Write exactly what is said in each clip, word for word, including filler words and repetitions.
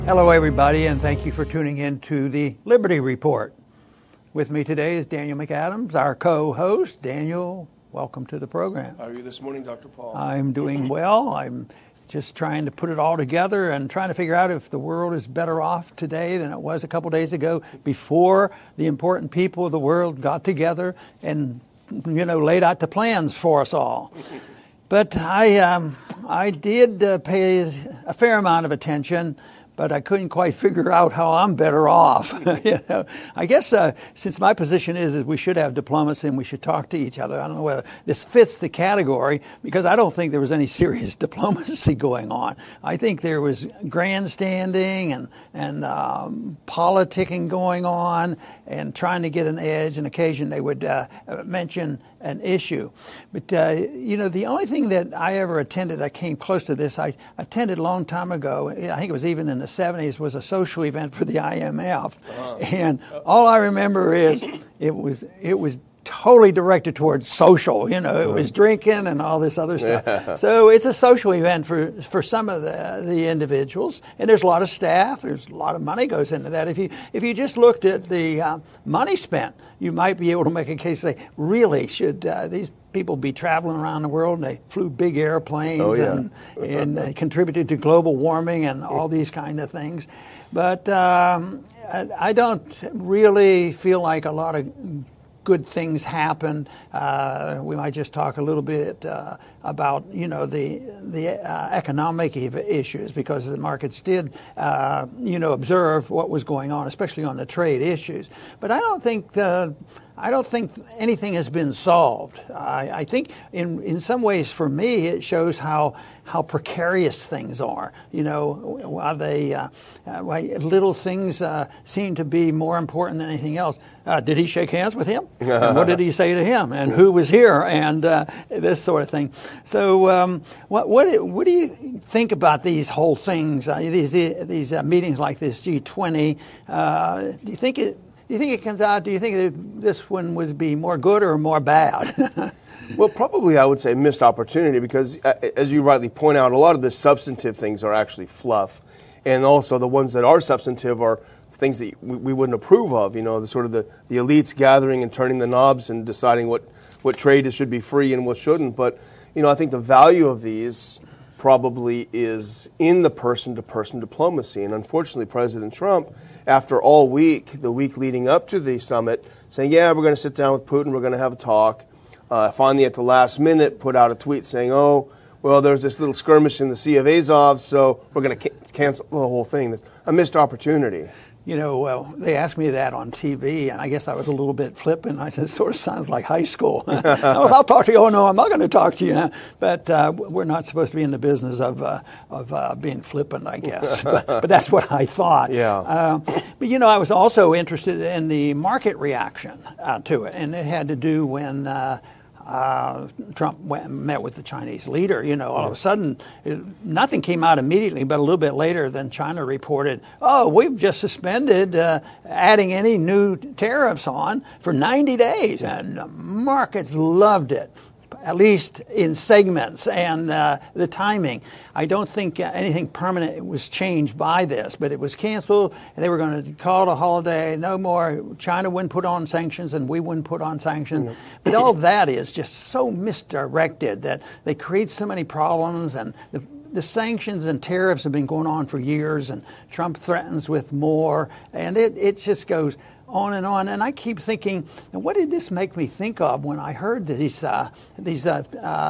Hello, everybody, and thank you for tuning in to the Liberty Report. With me today is Daniel McAdams, our co-host. Daniel, welcome to the program. How are you this morning, Doctor Paul? I'm doing well. I'm just trying to put it all together and trying to figure out if the world is better off today than it was a couple days ago before the important people of the world got together and, you know, laid out the plans for us all. But I, um, I did uh, pay a fair amount of attention, but I couldn't quite figure out how I'm better off. you know, I guess uh, since my position is that we should have diplomacy and we should talk to each other, I don't know whether this fits the category because I don't think there was any serious diplomacy going on. I think there was grandstanding and, and um, politicking going on and trying to get an edge, and occasion they would uh, mention an issue. But, uh, you know, the only thing that I ever attended, I came close to this, I attended a long time ago, I think it was even in the seventies, was a social event for the I M F. Uh-huh. And all I remember is it was it was totally directed towards social, you know, it was drinking and all this other stuff. Yeah. So it's a social event for, for some of the, the individuals, and there's a lot of staff, there's a lot of money goes into that. If you if you just looked at the uh, money spent, you might be able to make a case, say, really, should uh, these people be traveling around the world, and they flew big airplanes oh, yeah. and, and uh, contributed to global warming and all these kind of things. But um, I, I don't really feel like a lot of good things happen. Uh, we might just talk a little bit uh, about, you know, the the uh, economic issues, because the markets did, uh, you know, observe what was going on, especially on the trade issues. But I don't think the I don't think anything has been solved. I, I think in, in some ways, for me, it shows how how precarious things are. You know, while they uh, uh, little things uh, seem to be more important than anything else. Uh, did he shake hands with him? And what did he say to him? And who was here? And uh, this sort of thing. So, um, what what what do you think about these whole things? Uh, these these uh, meetings like this G twenty. Uh, do you think it? Do you think it comes out, do you think that this one would be more good or more bad? Well, probably I would say missed opportunity, because uh, as you rightly point out, a lot of the substantive things are actually fluff. And also the ones that are substantive are things that we, we wouldn't approve of, you know, the sort of the, the elites gathering and turning the knobs and deciding what, what trade should be free and what shouldn't. But, you know, I think the value of these probably is in the person-to-person diplomacy. And unfortunately, President Trump, after all week, the week leading up to the summit, saying, yeah, we're going to sit down with Putin, we're going to have a talk, uh, finally at the last minute put out a tweet saying, oh, well, there's this little skirmish in the Sea of Azov, so we're going to ca- cancel the whole thing. That's a missed opportunity. You know, well, they asked me that on T V, and I guess I was a little bit flippant. I said, it sort of sounds like high school. Well, I'll talk to you. Oh, no, I'm not going to talk to you now. But uh, we're not supposed to be in the business of uh, of uh, being flippant, I guess. but, but that's what I thought. Yeah. Uh, but, you know, I was also interested in the market reaction uh, to it, and it had to do when uh, Uh, Trump went and met with the Chinese leader. You know, all of a sudden, it, nothing came out immediately, but a little bit later, then China reported, oh, we've just suspended uh, adding any new tariffs on for ninety days. And the markets loved it, at least in segments, and uh, the timing. I don't think anything permanent was changed by this, but it was canceled, and they were going to call it a holiday. No more. China wouldn't put on sanctions, and we wouldn't put on sanctions. Mm-hmm. But all of that is just so misdirected that they create so many problems, and the The sanctions and tariffs have been going on for years, and Trump threatens with more, and it, it just goes on and on. And I keep thinking, what did this make me think of when I heard that these uh, these uh,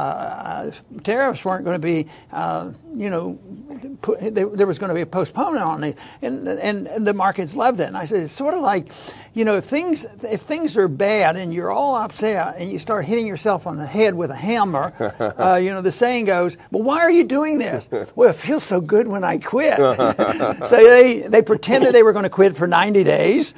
uh, tariffs weren't going to be, uh, you know, put, there was going to be a postponement on it, and, and and the markets loved it. And I said, it's sort of like, you know, if things if things are bad and you're all upset and you start hitting yourself on the head with a hammer, uh, you know, the saying goes, well, why are you doing this? Well, it feels so good when I quit. So they they pretended they were going to quit for ninety days, and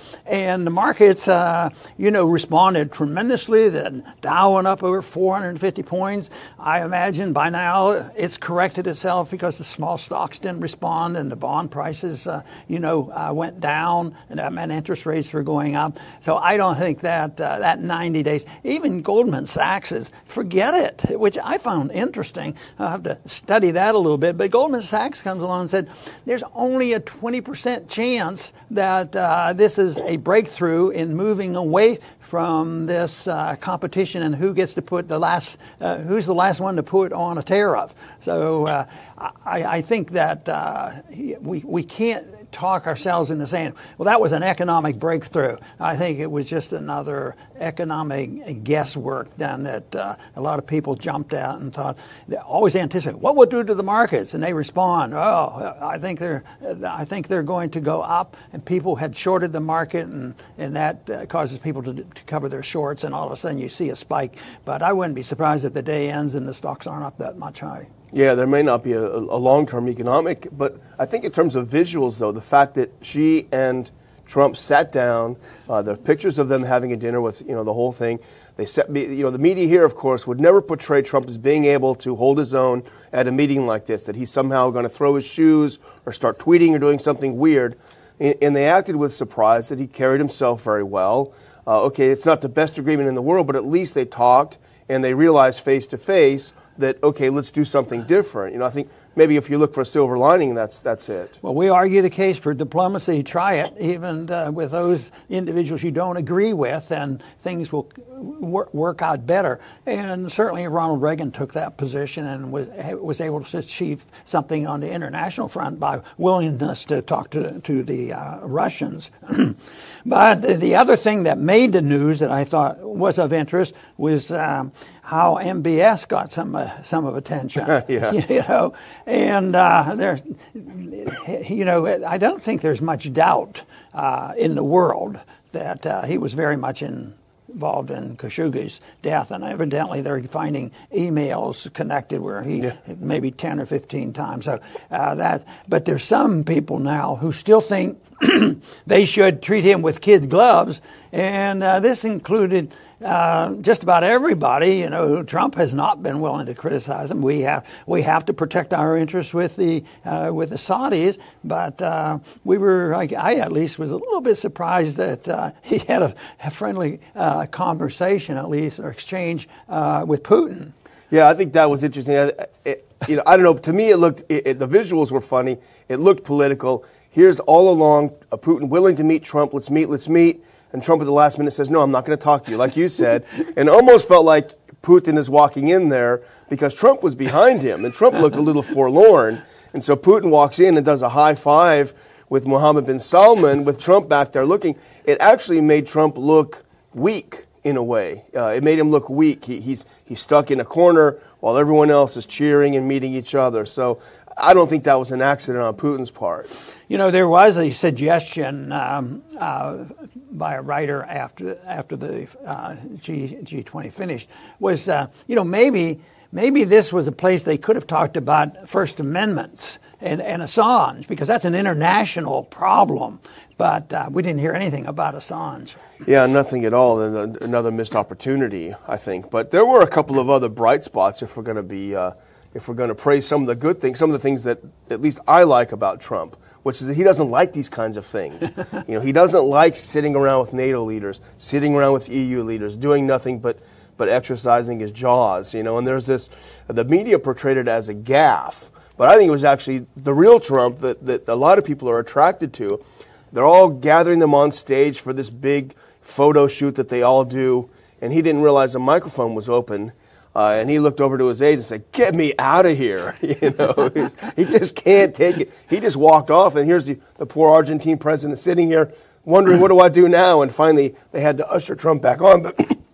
and the markets, uh, you know, responded tremendously. The Dow went up over four hundred fifty points. I imagine by now it's corrected itself because the small stocks didn't respond, and the bond prices, uh, you know, uh, went down, and that meant interest rates were going up. So I don't think that uh, that ninety days, even Goldman Sachs is, forget it, which I found interesting. I'll have to study that a little bit. But Goldman Sachs comes along and said, there's only a twenty percent chance that uh, this is a breakthrough in moving away from this uh, competition and who gets to put the last, uh, who's the last one to put on a tariff. So uh, I, I think that uh, we we can't talk ourselves into saying, well, that was an economic breakthrough. I think it was just another economic guesswork then that uh, a lot of people jumped at and thought, they always anticipate, what would do to the markets? And they respond, oh, I think they're, I think they're going to go up. And people had shorted the market, and, and that uh, causes people to, to cover their shorts, and all of a sudden you see a spike. But I wouldn't be surprised if the day ends and the stocks aren't up that much high. Yeah, there may not be a, a long-term economic, but I think in terms of visuals, though, the fact that she and Trump sat down, uh, the pictures of them having a dinner with, you know, the whole thing, they set, you know, the media here, of course, would never portray Trump as being able to hold his own at a meeting like this, that he's somehow going to throw his shoes or start tweeting or doing something weird, and, and they acted with surprise that he carried himself very well. Uh, okay, it's not the best agreement in the world, but at least they talked and they realized face-to-face that, okay, let's do something different. You know, I think maybe if you look for a silver lining, that's that's it. Well, we argue the case for diplomacy. Try it, even uh, with those individuals you don't agree with, and things will wor- work out better. And certainly Ronald Reagan took that position and was was able to achieve something on the international front by willingness to talk to, to the uh, Russians. But the other thing that made the news that I thought was of interest was um, how M B S got some uh, some of attention. Yeah. You know, and uh, there, you know, I don't think there's much doubt uh, in the world that uh, he was very much in. involved in Khashoggi's death, and evidently they're finding emails connected where he yeah. maybe ten or fifteen times. So uh, that, but there's some people now who still think they should treat him with kid gloves, and uh, this included uh, just about everybody. You know, Trump has not been willing to criticize him. We have we have to protect our interests with the uh, with the Saudis, but uh, we were I, I at least was a little bit surprised that uh, he had a, a friendly uh, conversation, at least, or exchange uh, with Putin. Yeah, I think that was interesting. It, it, you know, I don't know. To me, it looked it, it, the visuals were funny. It looked political. Here's all along uh, Putin willing to meet Trump. Let's meet. Let's meet. And Trump at the last minute says, no, I'm not going to talk to you, like you said. And it almost felt like Putin is walking in there because Trump was behind him. And Trump looked a little forlorn. And so Putin walks in and does a high five with Mohammed bin Salman with Trump back there looking. It actually made Trump look weak in a way. Uh, it made him look weak. He, he's, he's stuck in a corner while everyone else is cheering and meeting each other. So I don't think that was an accident on Putin's part. You know, there was a suggestion um, uh, by a writer after after the uh, G, G20 finished was, uh, you know, maybe maybe this was a place they could have talked about First Amendments and, and Assange, because that's an international problem. But uh, we didn't hear anything about Assange. Yeah, nothing at all. Another missed opportunity, I think. But there were a couple of other bright spots if we're going to be, uh, if we're going to praise some of the good things, some of the things that at least I like about Trump, which is that he doesn't like these kinds of things. You know, he doesn't like sitting around with NATO leaders, sitting around with E U leaders, doing nothing but but exercising his jaws. You know, and there's this. The media portrayed it as a gaffe, but I think it was actually the real Trump that that a lot of people are attracted to. They're all gathering them on stage for this big photo shoot that they all do, and he didn't realize the microphone was open. Uh, and he looked over to his aides and said, "Get me out of here!" You know, he just can't take it. He just walked off, and here's the, the poor Argentine president sitting here wondering, "What do I do now?" And finally, they had to usher Trump back on. But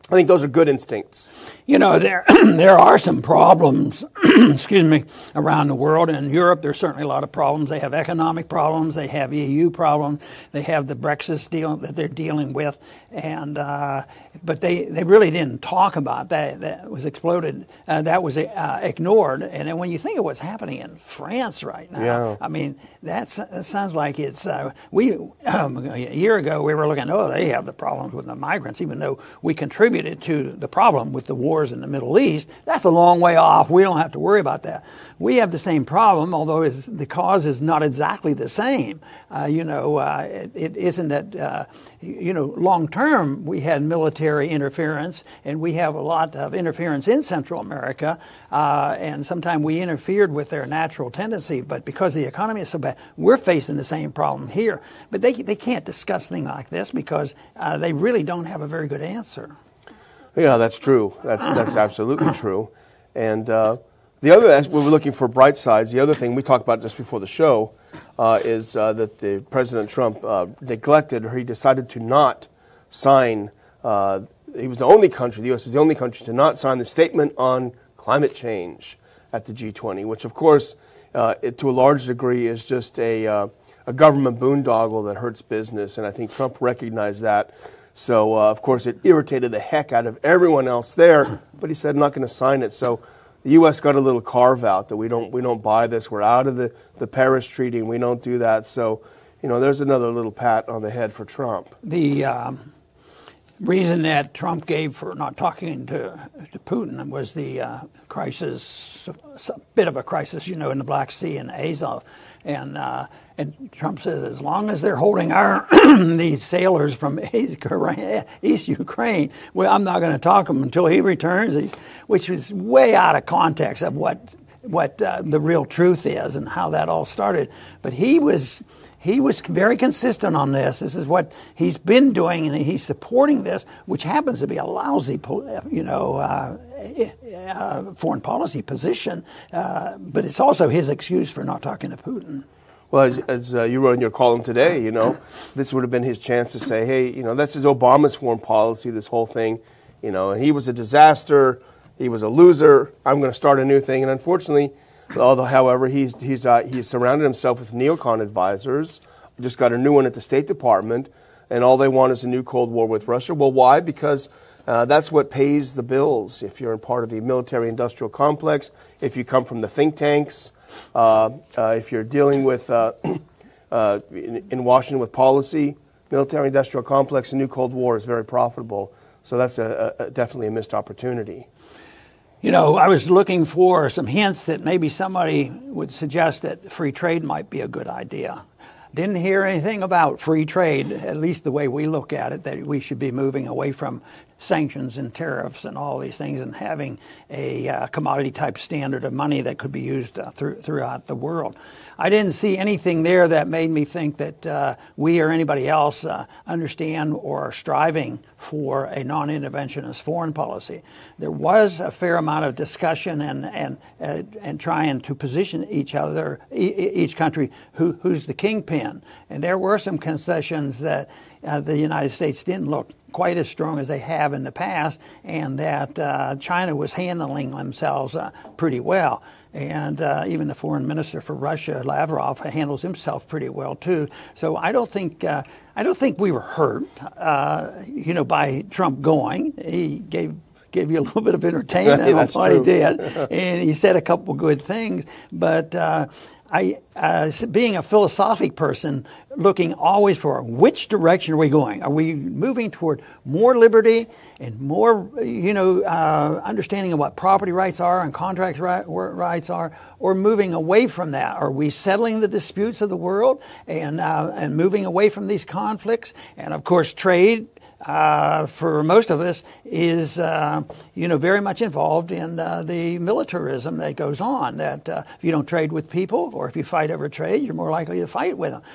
I think those are good instincts. You know, there there are some problems, excuse me, around the world. In Europe, there's certainly a lot of problems. They have economic problems. They have E U problems. They have the Brexit deal that they're dealing with. And uh, but they, they really didn't talk about that. That was exploded. Uh, that was uh, ignored. And then when you think of what's happening in France right now, yeah. I mean, that's, that sounds like it's uh, we um, a year ago we were looking. Oh, they have the problems with the migrants, even though we contributed to the problem with the wars in the Middle East. That's a long way off. We don't have to worry about that. We have the same problem, although it's, the cause is not exactly the same. Uh, you know, uh, it, it isn't that, uh, you know, long term we had military interference, and we have a lot of interference in Central America, uh, and sometimes we interfered with their natural tendency, but because the economy is so bad, we're facing the same problem here. But they, they can't discuss things like this because uh, they really don't have a very good answer. Yeah, that's true. That's that's absolutely true. And uh, the other, as we were looking for bright sides, the other thing we talked about just before the show uh, is uh, that the President Trump uh, neglected, or he decided to not sign. Uh, he was the only country, the U S is the only country to not sign the statement on climate change at the G twenty, which of course, uh, it, to a large degree, is just a uh, a government boondoggle that hurts business, and I think Trump recognized that. So, uh, of course, it irritated the heck out of everyone else there, but he said, I'm not going to sign it. So the U S got a little carve-out that we don't we don't buy this. We're out of the, the Paris Treaty, and we don't do that. So, you know, there's another little pat on the head for Trump. The um, reason that Trump gave for not talking to, to Putin was the uh, crisis, a bit of a crisis, you know, in the Black Sea and Azov. And uh, and Trump says, as long as they're holding our these sailors from East Ukraine, well, I'm not going to talk to them until he returns. He's, which was way out of context of what what uh, the real truth is and how that all started. But he was he was very consistent on this. This is what he's been doing, and he's supporting this, which happens to be a lousy, you know, uh, uh, foreign policy position. Uh, but it's also his excuse for not talking to Putin. Well, as, as uh, you wrote in your column today, you know, this would have been his chance to say, hey, you know, this is Obama's foreign policy, this whole thing, you know, and he was a disaster. He was a loser. I'm going to start a new thing. And unfortunately, although, however, he's he's uh, he's surrounded himself with neocon advisors. Just got a new one at the State Department, and all they want is a new Cold War with Russia. Well, why? Because uh, that's what pays the bills. If you're in part of the military-industrial complex, if you come from the think tanks, uh, uh, if you're dealing with uh, uh, in, in Washington with policy, military-industrial complex, a new Cold War is very profitable. So that's a, a, definitely a missed opportunity. You know, I was looking for some hints that maybe somebody would suggest that free trade might be a good idea. Didn't hear anything about free trade, at least the way we look at it, that we should be moving away from sanctions and tariffs and all these things and having a uh, commodity-type standard of money that could be used uh, through, throughout the world. I didn't see anything there that made me think that uh, we or anybody else uh, understand or are striving for a non-interventionist foreign policy. There was a fair amount of discussion and and uh, and trying to position each other, e- each country, who, who's the kingpin. And there were some concessions that uh, the United States didn't look quite as strong as they have in the past, and that uh, China was handling themselves uh, pretty well. And uh, even the foreign minister for Russia, Lavrov, handles himself pretty well too. So I don't think uh, I don't think we were hurt, uh, you know, by Trump going. He gave gave you a little bit of entertainment on what he did, and he said a couple good things. But uh, I, uh, being a philosophic person, looking always for which direction are we going? Are we moving toward more liberty and more, you know, uh, understanding of what property rights are and contract right, rights are, or moving away from that? Are we settling the disputes of the world and uh, and moving away from these conflicts? And of course, trade. Uh, for most of us, is uh, you know very much involved in uh, the militarism that goes on. That uh, if you don't trade with people, or if you fight over trade, you're more likely to fight with them.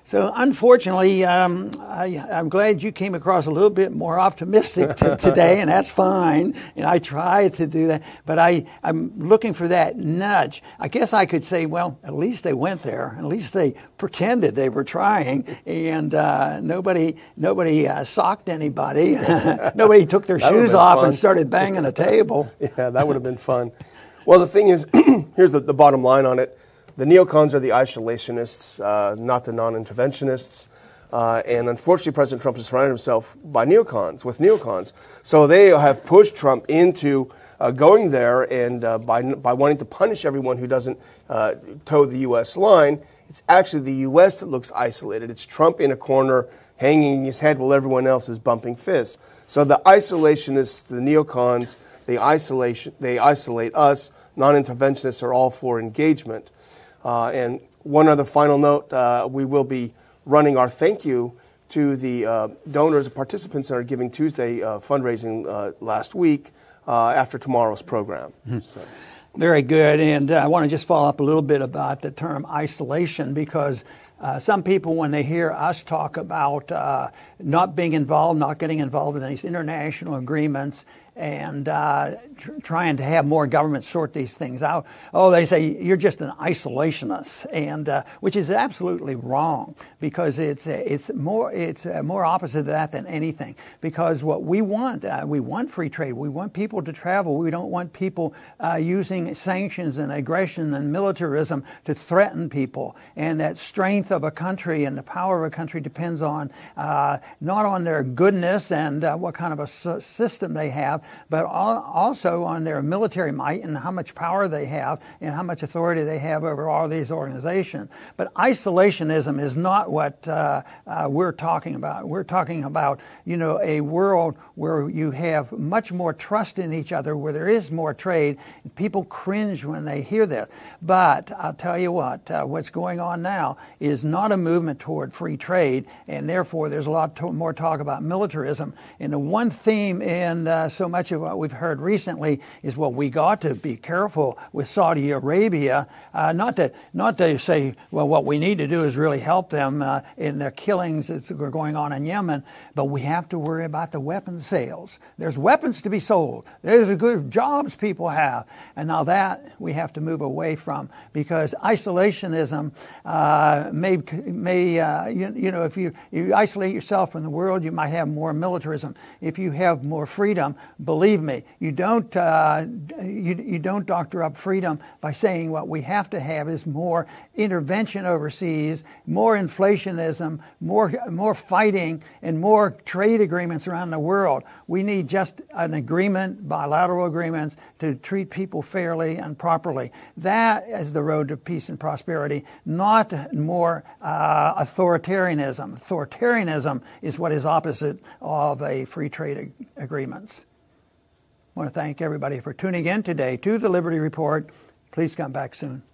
So unfortunately, um, I, I'm glad you came across a little bit more optimistic t- today, and that's fine. And I try to do that, but I, I'm looking for that nudge. I guess I could say, well, at least they went there. At least they pretended they were trying, and uh, nobody nobody uh, socked anybody. Nobody took their shoes off fun. and started banging a table. Yeah, that would have been fun. Well, the thing is, here's the, the bottom line on it. The neocons are the isolationists, uh, not the non-interventionists. Uh, and unfortunately, President Trump has surrounded himself by neocons, with neocons. So they have pushed Trump into uh, going there, and uh, by, by wanting to punish everyone who doesn't uh, toe the U S line, it's actually the U S that looks isolated. It's Trump in a corner, hanging his head while everyone else is bumping fists. So the isolationists, the neocons, they isolation, they isolate us. Non-interventionists are all for engagement. Uh, and one other final note, uh, we will be running our thank you to the uh, donors and participants in our Giving Tuesday uh, fundraising uh, last week uh, after tomorrow's program. Mm-hmm. So. Very good. And uh, I want to just follow up a little bit about the term isolation, because uh, some people, when they hear us talk about uh, not being involved, not getting involved in these international agreements, and uh, tr- trying to have more government sort these things out. Oh, they say you're just an isolationist, and uh, which is absolutely wrong, because it's uh, it's more it's uh, more opposite of that than anything. Because what we want, uh, we want free trade. We want people to travel. We don't want people uh, using sanctions and aggression and militarism to threaten people. And that strength of a country and the power of a country depends on uh, not on their goodness and uh, what kind of a s- system they have, but also on their military might and how much power they have and how much authority they have over all these organizations. But isolationism is not what uh, uh, we're talking about. We're talking about, you know, a world where you have much more trust in each other, where there is more trade. People cringe when they hear this. But I'll tell you what, uh, what's going on now is not a movement toward free trade, and therefore there's a lot to- more talk about militarism. And the one theme in uh, so much of what we've heard recently is, well, we got to be careful with Saudi Arabia, uh, not to not to say, well, what we need to do is really help them uh, in their killings that are going on in Yemen, but we have to worry about the weapons sales. There's weapons to be sold. There's a good jobs people have, and now that we have to move away from, because isolationism uh, may may uh, you, you know if you you isolate yourself from the world, you might have more militarism. If you have more freedom, believe me, you don't uh, you, you don't doctor up freedom by saying what we have to have is more intervention overseas, more inflationism, more more fighting, and more trade agreements around the world. We need just an agreement, bilateral agreements, to treat people fairly and properly. That is the road to peace and prosperity, not more uh, authoritarianism. Authoritarianism is what is opposite of a free trade ag- agreements. I want to thank everybody for tuning in today to the Liberty Report. Please come back soon.